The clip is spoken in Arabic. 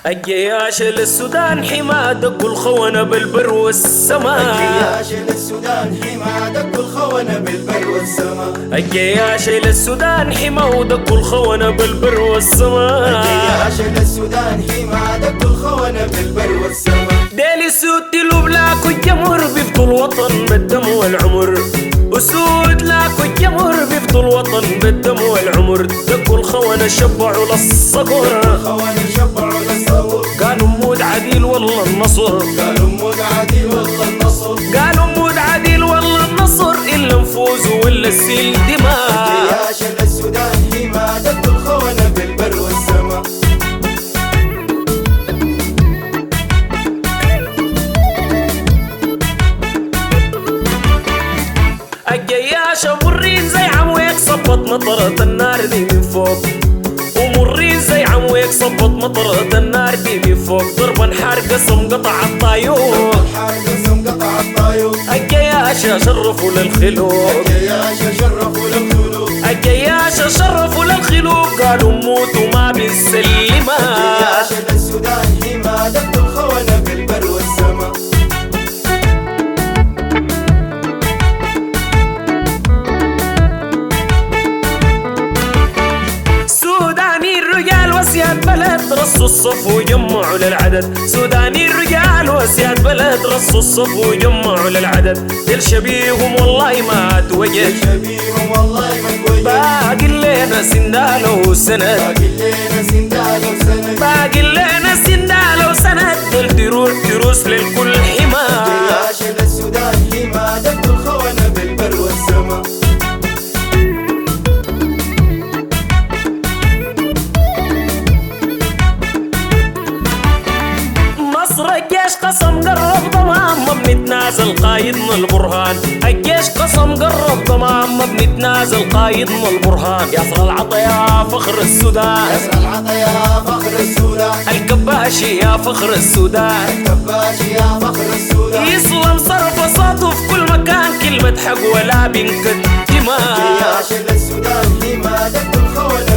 الجياش للسودان حما دق الخونة بالبر والسماء. الجياش للسودان حما دق الخونة بالبر والسماء. الجياش للسودان حما ودق الخونة بالبر والسماء. الجياش للسودان حما دق الخونة بالبر والسماء. ديلي سود لبلاك الجمهور بيفضل وطن بالدم والعمر. أسود لاكو الجمهور بيفضل وطن بالدم والعمر. دقوا الخونة شبعوا للصقر. الخونة شبعوا للصقر. قالوا مود عديل والله النصر. قالوا مود عديل والله النصر. قالوا مود عديل والله النصر. إلا نفوزوا ولا السيل دماء. الجياش للسودان حما دق الخونة بالبر والسماء. الجياش مرين زي عمويك صبت مطرة النار دي من فوق. ومرين زي عمويك صبت مطرة النار دي من فوق. ضربا حار قسم قطع الطايور. الجياش شرفوا للخلوق. الجياش شرفوا للخلوق. الجياش شرفوا للخلوق. قالوا موتوا ما بنسلمها. الجياش للسودان حما دق الخونة بالبر والسماء. وسياد بلد رصوا الصف وجمعوا للعدد. سوداني الرجال وسياد بلد رصوا الصف وجمعوا للعدد. دل شبيهم والله ما توجد. شبيهم والله ما توجد. باقي لنا سندالة وسند. باقي لنا سندالة وسند. باقي لنا سندالة وسند. دل تروح تروس للكل حما. الجياش للسودان حما دق الخونة بالبر والسماء. الجيش قسم قرب ضمان ما بنتنازل قايدنا البرهان. الجيش قسم قرب ضمان ما بنتنازل قايدنا البرهان. ياسر العطا يا فخر السودان. ياسر العطا يا فخر السودان. الكباشي يا فخر السودان. الكباشي يا فخر السودان. يسلم صرف صوته في كل مكان. كلمة حق ولا بنقدمها. الجياش للسودان حما دق الخونة